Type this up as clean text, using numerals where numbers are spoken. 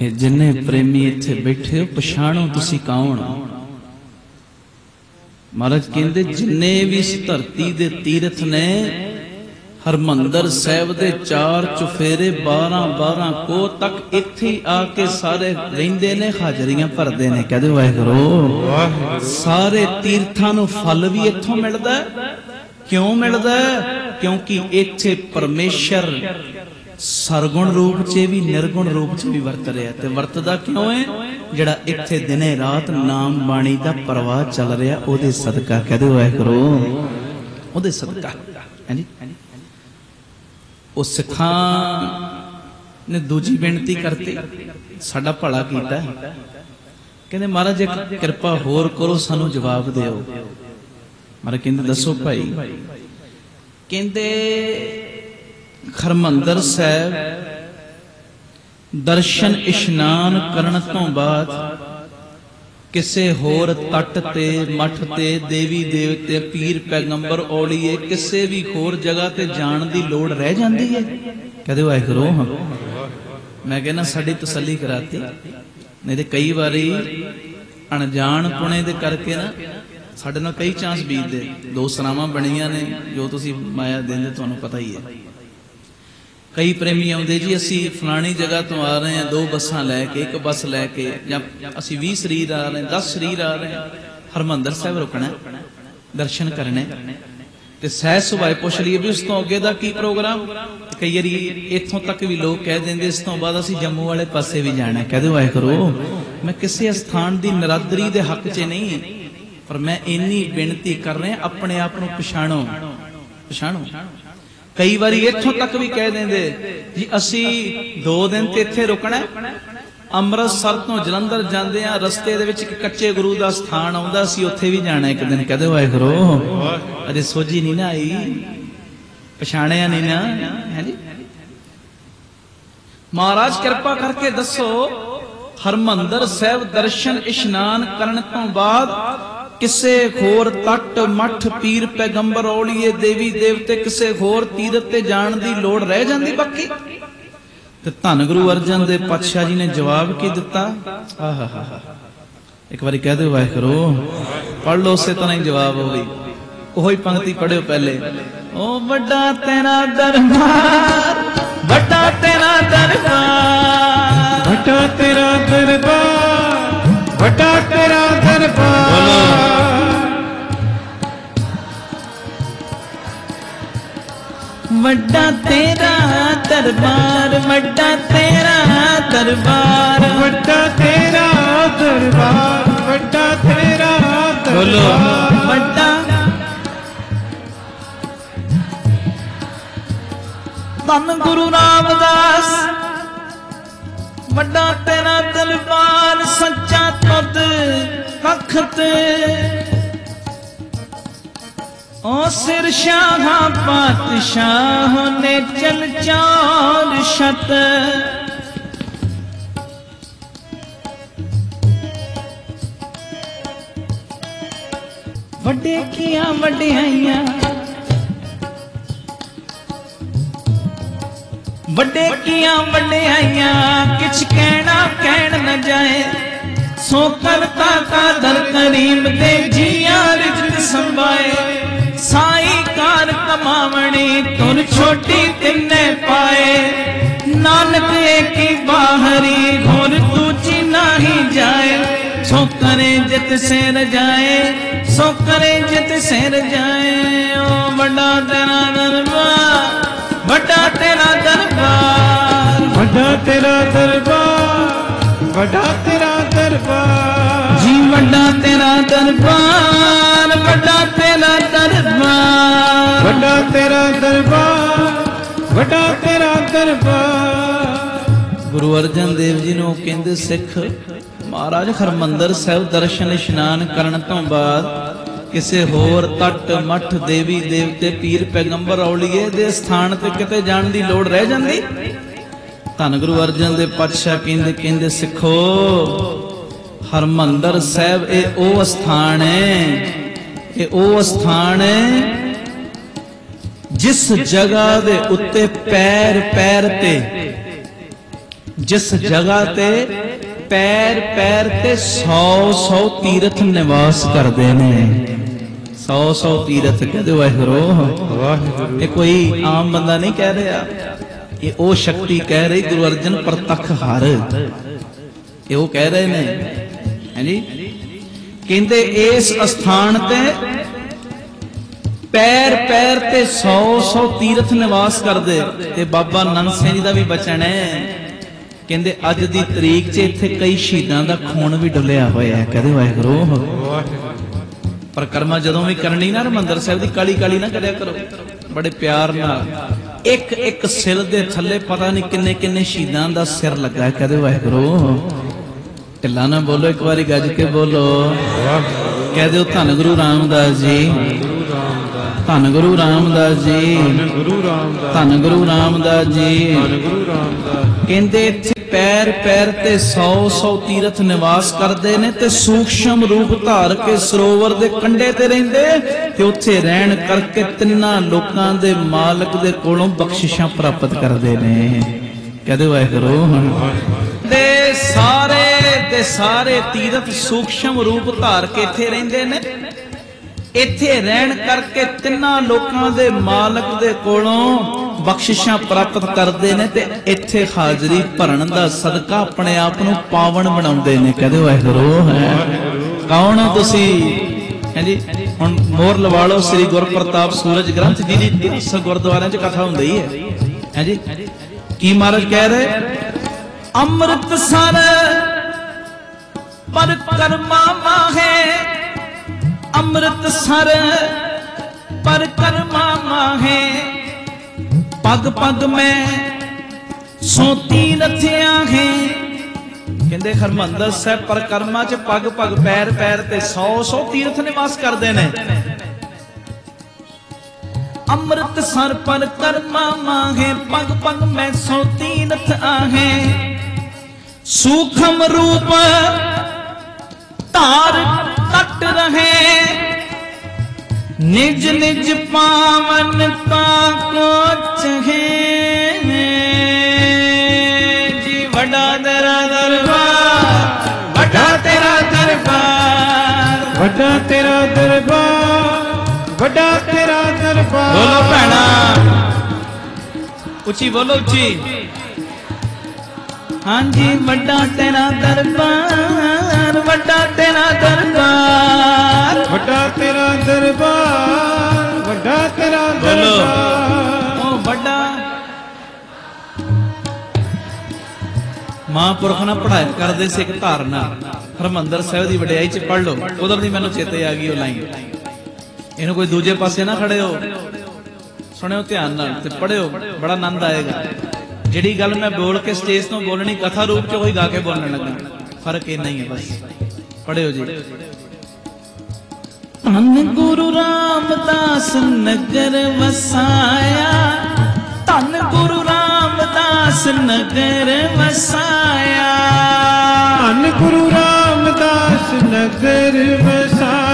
जिन्ने प्रेमी इत्थे बैठे हो पछाणो तुसी कौन। महाराज कहते जिन्ने भी इस धरती दे तीरथ ने हरमंदर साहिब दे 4 चुफेरे 12-12 को तक इत्थे आके सारे रहिंदे ने, हाजरियां भरदे ने। कहदे वाहिगुरू सारे तीर्थां नूं फल भी इत्थों मिलदा। क्यों मिलदा? क्योंकि इत्थे परमेशर सरगुण रूप च भी निर्गुण रूप च भी वरत रहा। ते वरतदा क्यों है? जिहड़ा इत्थे दिने रात नाम बाणी दा प्रवाह चल रहा ओहदे सदका। कहदे वाहिगुरू ओहदे सदका। हां जी ਉਹ ਸਿੱਖਾਂ ਨੇ ਦੂਜੀ ਬੇਨਤੀ ਕਰਤੀ, ਸਾਡਾ ਭਲਾ ਕੀਤਾ। ਕਹਿੰਦੇ ਮਹਾਰਾਜ ਇੱਕ ਕਿਰਪਾ ਹੋਰ ਕਰੋ, ਸਾਨੂੰ ਜਵਾਬ ਦਿਓ। ਮਹਾਰਾਜ ਕਹਿੰਦੇ ਦੱਸੋ ਭਾਈ। ਕਹਿੰਦੇ ਹਰਮੰਦਰ ਸਾਹਿਬ ਦਰਸ਼ਨ ਇਸ਼ਨਾਨ ਕਰਨ ਤੋਂ ਬਾਅਦ किसे होर तट ते मठ ते देवी देवते पीर पैगंबर औलीए किसे भी होर जगह ते जाण दी लोड़ रह जाती है? कहते वाहिगुरू हाँ। मैं कहना साड़ी तसल्ली कराती, नहीं तो कई बारी अणजान पुणे दे करके ना साडे नाल कई चांस बीतदे। 2 सरावां बणियां ने जो तुसीं माया देंदे तुहानूं पता ही है। कई प्रेमी आउंदे जी असी फलानी जगह तो आ रहे हैं, 2 बसां लैके 1 बस लैके, जां असी 20 शरीर आ रहे हैं, 10 शरीर आ रहे हैं, हरमंदर साहिब रुकना दर्शन करने ते सह सुभाए पुछ लईए भी उस तो अगे दा की प्रोग्राम। कई बारी इत्थों तक भी लोग कह देंगे इस तो बाद असी जम्मू वाले पासे भी जाना। कहदे वाहिगुरू मैं किसी स्थान की नरादरी दे हक च नहीं, पर मैं इन्नी बेनती कर रहा अपने आप नूं पछाणो पछाणो। कई बारी इत्थों तक भी कह देंगे जी असी 2 दिन ते इत्थे रुकना। अमृतसर तो जलंधर जांदे आ रस्ते दे विच कच्चे गुरु दा स्थान आउंदा, असी उत्थे भी जाना एक दिन। कहदे वाहिगुरू अजे सोझी नहीं ना आई, पछाणिया नहीं ना है जी। महाराज कृपा करके दसो हरमंदर साहिब दर्शन इशनान करन तो बाद किसे होर तट मठ पीर पैगंबर औलीए देवी देवते किसे होर तीरथ ते जाण दी लोड़ रह जांदी बाकी? ते धन गुरु अर्जन देव पातशाह जी ने जवाब की दिता। एक बारी कह दो वाहिगुरू पढ़ लो, उसे तरह ही जवाब हो गई। ओही पंक्ति पढ़ियो पहले। ओ बड़ा तेरा दरबार, बड़ा तेरा दरबार, बड़ा तेरा दरबार, बड़ा तेरा दरबार। बड़ा तेरा दरबार, बड़ा तेरा दरबार, बड़ा तेरा दरबार, बड़ा तेरा दरबार। बड़ा धन गुरु रामदास बड़ा तेरा दरबार सच्चा तुद कखत। ओ सिर शाह पातशाह ने चल 4 शत। वड्डे किया वड्डियाइयां, वड्डे किया वड्डियाइयां, किछ कहना कहन न जाए। सो करता कादर करीम दे जिया रिज़्क़ संभाए। साई कार कमावणी तुर छोटी तिन्ने पाए। नानक की बाहरी घोर दूजी नाही जाए। सो करे जित सेर जाए, सो करे जित सेर जाए। ओ बड़ा तेरा दरबार, बड़ा तेरा दरबार, बड़ा तेरा दरबार, बड़ा तेरा दरबार जी। बड़ा तेरा दरबार, बड़ा तेरा दरबार, बड़ा तेरा दरबार, बड़ा तेरा दरबार। गुरु अर्जन देव जी ने कहते सिख महाराज हरमंदर साहिब दर्शन इशनान करन तो बाद किसे होर तट मठ देवी देवते पीर पैगंबर औलीए दे स्थान ते किते जाण दी लोड़ रह जांदी? धन गुरु अर्जन देव पातशाह कहंदे कहंदे सिखो हरमंदर साहिब ए ओ स्थान है, ए ओ स्थान है जिस जगह दे उत्ते पैर पैर ते जिस जगह ते पैर पैर ते 100 तीरथ निवास करते ने। 100 तीरथ कहते वाहिगुरू। ये कोई आम बंदा नहीं कह रहा, ये वो शक्ति कह रही गुरु अर्जन प्रतख हर, ये वो कह रहे ने है जी। कहते इस स्थान ते पैर पैर ते 100 तीरथ निवास करते। ते बाबा नंद सिंह जी का भी बचन है, कहते अज की तरीक च इत्थे कई शहीदां दा खून भी डुलिया होया है। कहते वाहिगुरू। परिक्रमा जदों भी करनी ना हरमंदर साहिब दी काली काली ना करया करो, बड़े प्यार नाल। एक एक सिर दे थल्ले पता नहीं किन्ने किन्ने शहीदां दा सिर लगा है। कहते वाहिगुरू। ढिला ना बोलो, एक बारी गज के बोलो। कह दो धन गुरु रामदास जी, धन गुरु रामदास जी, धन गुरु रामदास जी। कहते इत्थे पैर पैर ते 100 तीरथ निवास करते ने ते सूक्ष्म रूप धार के सरोवर दे कंढे ते रहिंदे ते उत्थे रहन करके तिन्ना लोकां दे मालक दे कोलों बख्शिशां प्राप्त करते ने। कहते वाहिगुरू। दे सारे तीरथ सूक्ष्म रूप धार के इत्थे रहिंदे ने, इत्थे रहन करके तिन्ना लोकां दे मालक दे कोलों बख्शिशां प्राप्त करते ने ते इत्थे हाजरी भरन दा सदका अपने आप नूं पावन बनाउंदे ने। कहदे वाहिगुरू। कौन हो तुसी? हैं जी। हुण मोहर लवा लो श्री गुरप्रताप सूरज ग्रंथ जी दी गुरुद्वारियां च कथा हुंदी है। हैं जी। की महाराज कह रहे? अमृतसर परिक्रमा माहे, अमृतसर परिक्रमा माहे, पग पग में सोती रथिया है। कहते हरमंदर साहिब परिक्रमा च पग पग पैर पैर ते 100 तीर्थ निवास करते हैं। अमृतसर परिक्रमा माहे, पग पग में 100 तीर्थ आहे। सूक्ष्म रूप धार कट रहे, निज निज पावनता को चहे। जी वड़ा तेरा दरबार, वड़ा तेरा दरबार, वड़ा तेरा दरबार, वड़ा तेरा दरबार। बोलो भैना, उची बोलो उची। हाँ जी। वड़ा तेरा दरबार, वड़ा तेरा दरबार, वड़ा तेरा दरबार, वड़ा तेरा दरबार। ओ वड़ा महापुरख ना पढ़ाया करते से एक धारना हरमंदर साहिब की वडियाई च पढ़ लो। उधर दी मैनू चेते आ गई वो लाइन। इन्हू कोई दूजे पासे ना खड़े हो, सुनियो ध्यान नाल ते पढ़ियो, बड़ा आनंद आएगा। जिहड़ी गल मैं बोल के स्टेज तो बोलनी कथा रूप च वही गा के बोलने लगा, फर्क इन्ना ही है बस। पढ़ियो जी। धन गुरु रामदास नगर वसाया, धन गुरु रामदास नगर वसाया, धन गुरु रामदास नगर वसाया।